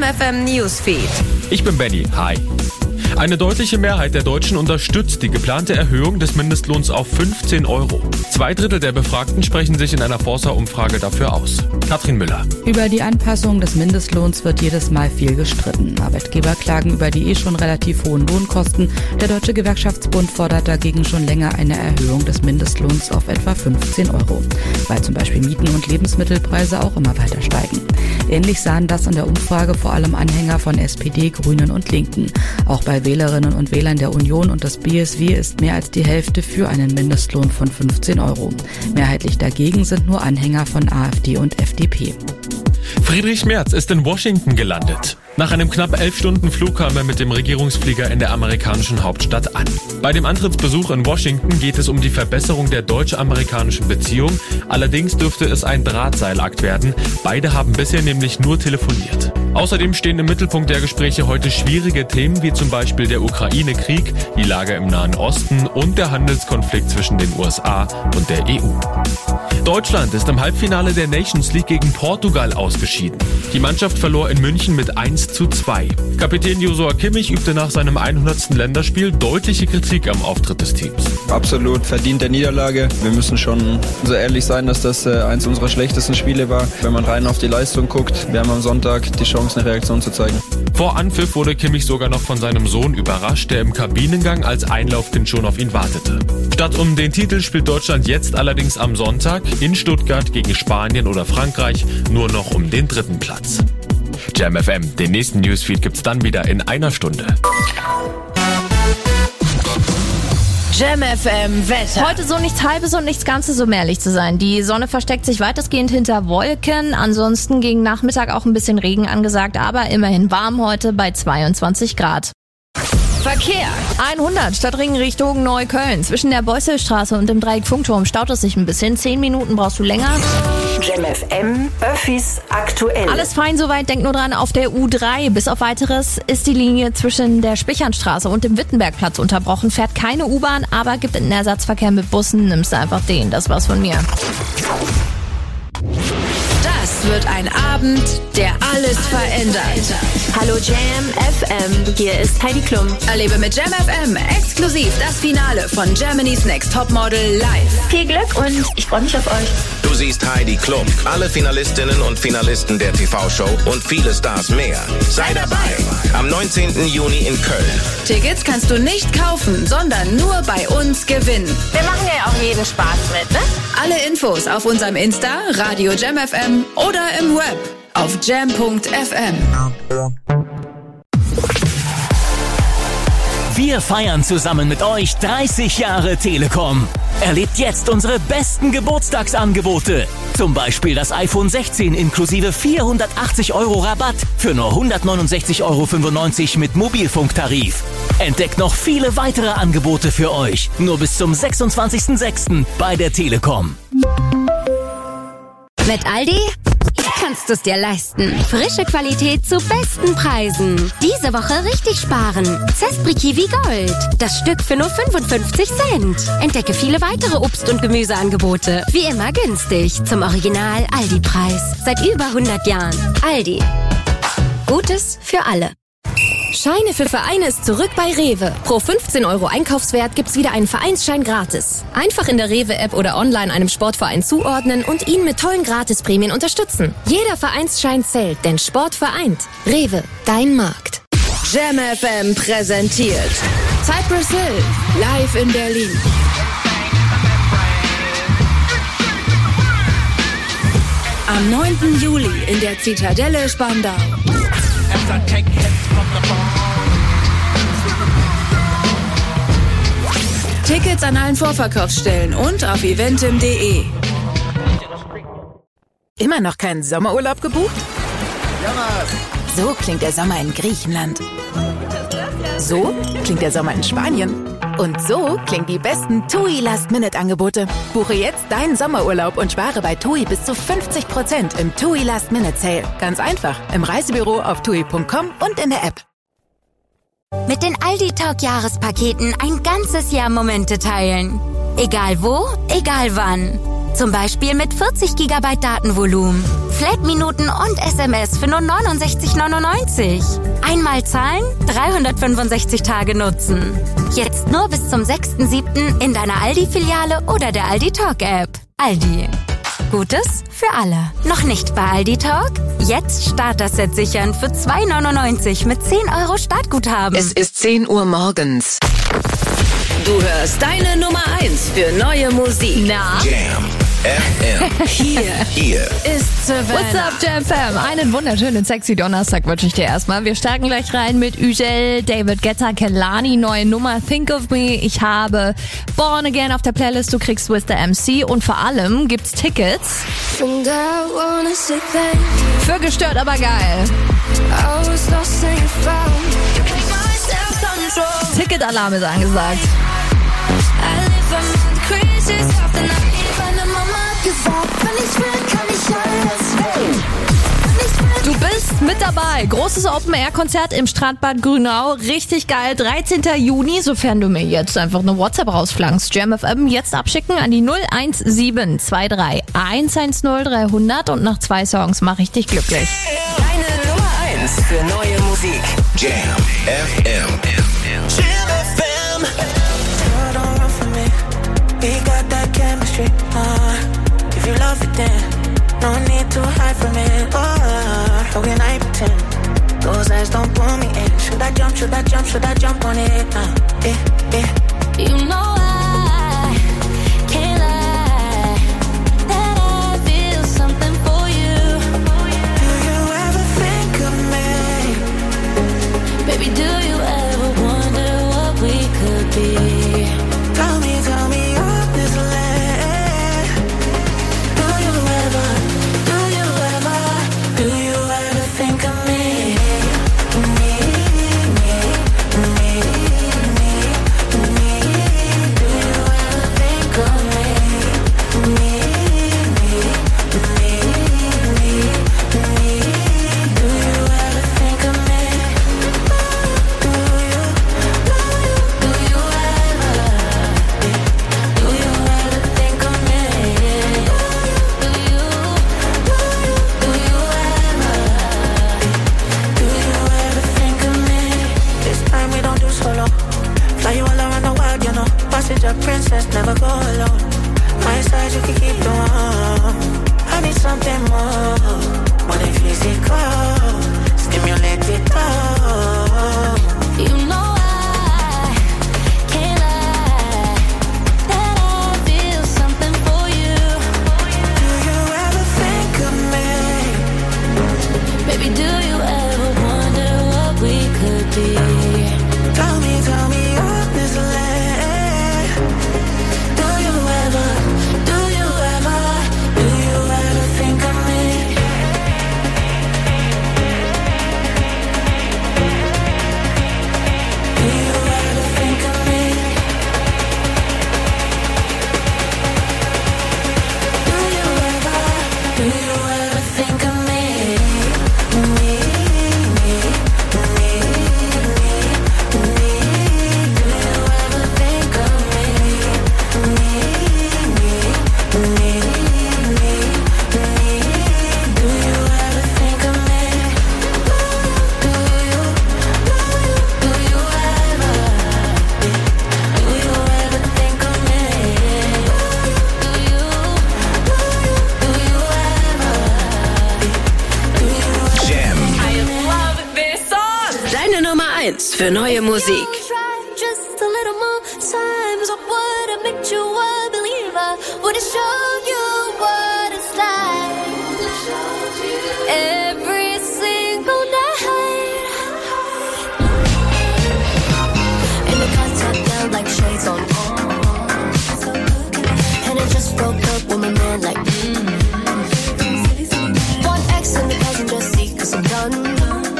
JamFM Newsfeed. Ich bin Benny. Hi. Eine deutliche Mehrheit der Deutschen unterstützt die geplante Erhöhung des Mindestlohns auf 15 Euro. 2/3 der Befragten sprechen sich in einer Forsa-Umfrage dafür aus. Katrin Müller. Über die Anpassung des Mindestlohns wird jedes Mal viel gestritten. Arbeitgeber klagen über die schon relativ hohen Lohnkosten. Der Deutsche Gewerkschaftsbund fordert dagegen schon länger eine Erhöhung des Mindestlohns auf etwa 15 Euro, weil zum Beispiel Mieten und Lebensmittelpreise auch immer weiter steigen. Ähnlich sahen das in der Umfrage vor allem Anhänger von SPD, Grünen und Linken. Auch bei Wählerinnen und Wählern der Union und des BSW ist mehr als die Hälfte für einen Mindestlohn von 15 Euro. Mehrheitlich dagegen sind nur Anhänger von AfD und FDP. Friedrich Merz ist in Washington gelandet. Nach einem knapp 11 Stunden Flug kam er mit dem Regierungsflieger in der amerikanischen Hauptstadt an. Bei dem Antrittsbesuch in Washington geht es um die Verbesserung der deutsch-amerikanischen Beziehung. Allerdings dürfte es ein Drahtseilakt werden. Beide haben bisher nämlich nur telefoniert. Außerdem stehen im Mittelpunkt der Gespräche heute schwierige Themen wie zum Beispiel der Ukraine-Krieg, die Lage im Nahen Osten und der Handelskonflikt zwischen den USA und der EU. Deutschland ist im Halbfinale der Nations League gegen Portugal ausgeschieden. Die Mannschaft verlor in München mit 1:2. Kapitän Joshua Kimmich übte nach seinem 100. Länderspiel deutliche Kritik am Auftritt des Teams. Absolut verdiente Niederlage. Wir müssen schon so ehrlich sein, dass das eins unserer schlechtesten Spiele war. Wenn man rein auf die Leistung guckt, wir haben am Sonntag die Chance, eine Reaktion zu zeigen. Vor Anpfiff wurde Kimmich sogar noch von seinem Sohn überrascht, der im Kabinengang als Einlaufkind schon auf ihn wartete. Statt um den Titel spielt Deutschland jetzt allerdings am Sonntag in Stuttgart gegen Spanien oder Frankreich nur noch um den 3. Platz. JamFM, den nächsten Newsfeed gibt's dann wieder in einer Stunde. JamFM Wetter. Heute so nichts Halbes und nichts Ganzes, um ehrlich zu sein. Die Sonne versteckt sich weitestgehend hinter Wolken. Ansonsten gegen Nachmittag auch ein bisschen Regen angesagt, aber immerhin warm heute bei 22 Grad. Verkehr. 100 Stadtring Richtung Neukölln. Zwischen der Beusselstraße und dem Dreieck Funkturm staut es sich ein bisschen. 10 Minuten brauchst du länger. JamFM Öffis aktuell. Alles fein soweit, denk nur dran, auf der U3. Bis auf Weiteres ist die Linie zwischen der Spichernstraße und dem Wittenbergplatz unterbrochen. Fährt keine U-Bahn, aber gibt einen Ersatzverkehr mit Bussen. Nimmst du einfach den. Das war's von mir. Das wird ein Abend, der alles verändert. Hallo JamFM, hier ist Heidi Klum. Erlebe mit JamFM exklusiv das Finale von Germany's Next Topmodel live. Viel Glück und ich freue mich auf euch. Du siehst Heidi Klum, alle Finalistinnen und Finalisten der TV-Show und viele Stars mehr. Sei dabei am 19. Juni in Köln. Tickets kannst du nicht kaufen, sondern nur bei uns gewinnen. Wir machen ja auch jeden Spaß mit, ne? Alle Infos auf unserem Insta, Radio JamFM oder im Web auf jam.fm. Wir feiern zusammen mit euch 30 Jahre Telekom. Erlebt jetzt unsere besten Geburtstagsangebote. Zum Beispiel das iPhone 16 inklusive 480 Euro Rabatt für nur 169,95 Euro mit Mobilfunktarif. Entdeckt noch viele weitere Angebote für euch. Nur bis zum 26.06. bei der Telekom. Mit Aldi kannst du es dir leisten. Frische Qualität zu besten Preisen. Diese Woche richtig sparen. Zespri Kiwi Gold. Das Stück für nur 55 Cent. Entdecke viele weitere Obst- und Gemüseangebote. Wie immer günstig. Zum Original Aldi-Preis. Seit über 100 Jahren. Aldi. Gutes für alle. Scheine für Vereine ist zurück bei Rewe. Pro 15 Euro Einkaufswert gibt's wieder einen Vereinsschein gratis. Einfach in der Rewe-App oder online einem Sportverein zuordnen und ihn mit tollen Gratisprämien unterstützen. Jeder Vereinsschein zählt, denn Sport vereint. Rewe, dein Markt. JamFM präsentiert Cypress Hill live in Berlin. Am 9. Juli in der Zitadelle Spandau. Tickets an allen Vorverkaufsstellen und auf eventim.de. Immer noch keinen Sommerurlaub gebucht? So klingt der Sommer in Griechenland. So klingt der Sommer in Spanien. Und so klingen die besten TUI Last-Minute-Angebote. Buche jetzt deinen Sommerurlaub und spare bei TUI bis zu 50% im TUI Last-Minute-Sale. Ganz einfach, im Reisebüro auf TUI.com und in der App. Mit den Aldi Talk Jahrespaketen ein ganzes Jahr Momente teilen. Egal wo, egal wann. Zum Beispiel mit 40 GB Datenvolumen. Flat-Minuten und SMS für nur 69,99. Einmal zahlen, 365 Tage nutzen. Jetzt nur bis zum 6.7. in deiner Aldi-Filiale oder der Aldi Talk-App. Aldi. Gutes für alle. Noch nicht bei Aldi Talk? Jetzt Starter-Set sichern für 2,99 mit 10 € Startguthaben. Es ist 10 Uhr morgens. Du hörst deine Nummer 1 für neue Musik. Jam FM. Hier ist Savannah. What's up, Jam FM? Einen wunderschönen, sexy Donnerstag wünsche ich dir erstmal. Wir starten gleich rein mit Ugel, David Guetta, Kehlani, neue Nummer Think of Me. Ich habe Born Again auf der Playlist. Du kriegst With the MC und vor allem gibt's Tickets für Gestört, aber geil. Ticketalarm ist angesagt. Du bist mit dabei. Großes Open-Air-Konzert im Strandbad Grünau. Richtig geil. 13. Juni, sofern du mir jetzt einfach eine WhatsApp rausflankst. Jam FM jetzt abschicken an die 01723 110 300 und nach 2 Songs mache ich dich glücklich. Deine Nummer 1 für neue Musik. Jam FM. Jam FM. Don't run from me. We got that chemistry. If you love it, then no need to hide from it. How can I pretend? Those eyes don't pull me in. Should I jump? Should I jump? Should I jump on it? You know I can't lie that I feel something for you. Do you ever think of me? Baby, do you ever wonder what we could be? Tell me honestly. Do you ever think of me? Princess, never go alone. My side, you can keep the one. I need something more than physical. Stimulate it all. You know I can't lie that I feel something for you. Do you ever think of me? Baby, do you ever wonder what we could be? Tell me honestly. Für neue Musik. Just a little more time is what would have made you a believer. Would have showed you what it's like. Every single night. And the concept felt like shades on. And it just broke up with my man like One X in the passenger seat, cause I'm done.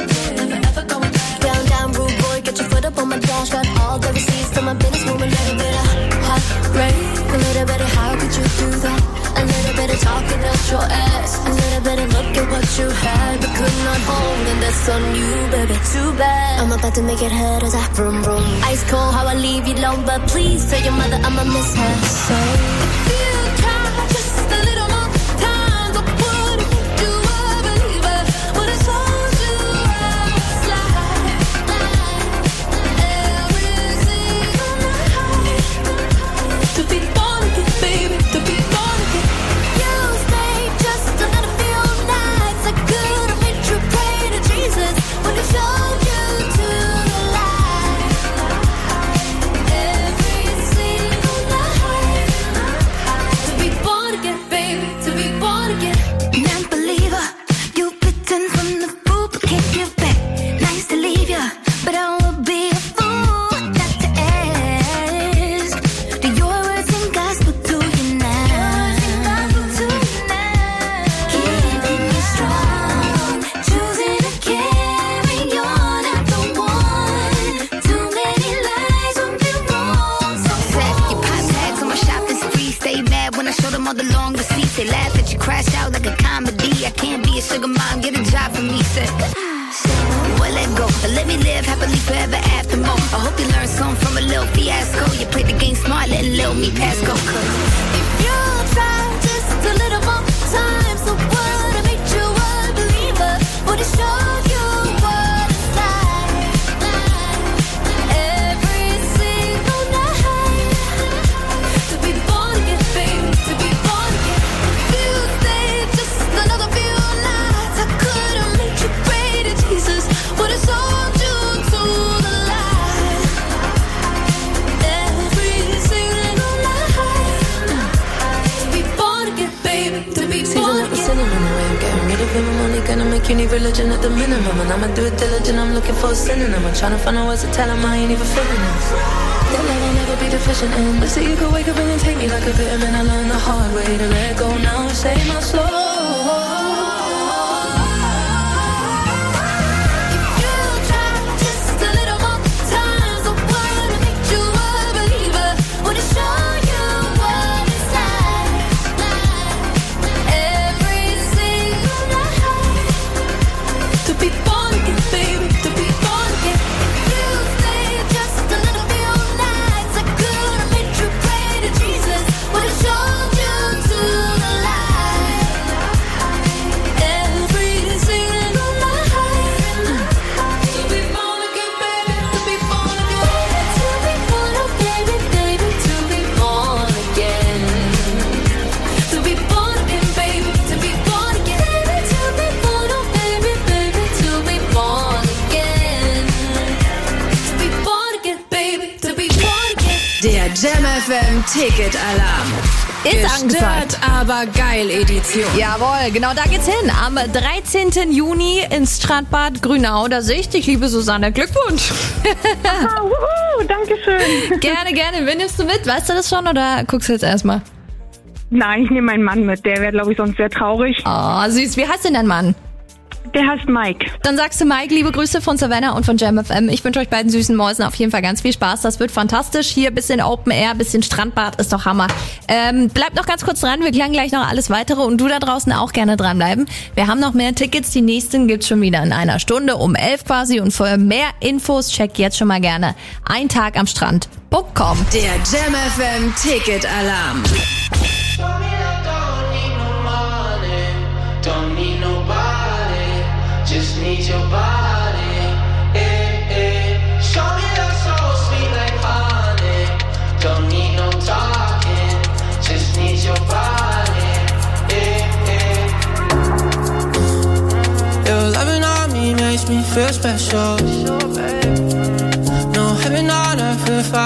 On my dash, got all the receipts to my business, move a little bit of heartbreak, a little bit of how could you do that, a little bit of talking out your ass, a little bit of look at what you had, but could not hold, and that's on you, baby, too bad, I'm about to make it hurt as I vroom vroom, ice cold, how I leave you alone, but please tell your mother I'ma miss her, so if you try just when I show them all the long receipts. They laugh at you, crash out like a comedy. I can't be a sugar mom, get a job for me, said. Well, let go, but let me live happily forever after more. I hope you learn something from a little fiasco. You played the game smart, letting little me pass go. Cause if you try just a little more time, so what I made you a believer, would it show you what it's like? Every single night, to be born again, baby, to be born again. If you stay just another few nights, I could have made you great, Jesus, would have sold you to the light. Every single night, to be born again, baby, to be born again. Sinning on the way, I'm getting rid of him. I'm only gonna make you need religion at the minimum, and I'ma do it diligent. I'm looking for a synonym. I'm trying to find out words to tell him I ain't even feeling this. That love I'll never be deficient in. But so you could wake up and then take me like a vitamin. I learned the hard way to let go now and save my soul. Der Jam FM Ticket Alarm. Ist angesagt. Gestört, aber geil Edition. Jawohl, genau da geht's hin. Am 13. Juni ins Strandbad Grünau. Da sehe ich dich, liebe Susanne. Glückwunsch. Danke schön. Gerne, gerne. Wen nimmst du mit? Weißt du das schon oder guckst du jetzt erstmal? Nein, ich nehme meinen Mann mit. Der wäre, glaube ich, sonst sehr traurig. Oh, süß. Wie heißt denn dein Mann? Der heißt Mike. Dann sagst du Mike, liebe Grüße von Savannah und von Jam FM. Ich wünsche euch beiden süßen Mäusen auf jeden Fall ganz viel Spaß. Das wird fantastisch. Hier ein bisschen Open Air, ein bisschen Strandbad, ist doch Hammer. Bleibt noch ganz kurz dran, wir klären gleich noch alles weitere und du da draußen auch gerne dranbleiben. Wir haben noch mehr Tickets, die nächsten gibt's schon wieder in einer Stunde um 11 quasi und für mehr Infos checkt jetzt schon mal gerne eintagam-strand.com. Der Jam FM Ticket Alarm. Don't need nobody, just need your body. Show me love so sweet like honey. Don't need no talking, just need your body. Your loving on me makes me feel special. No heaven on earth if I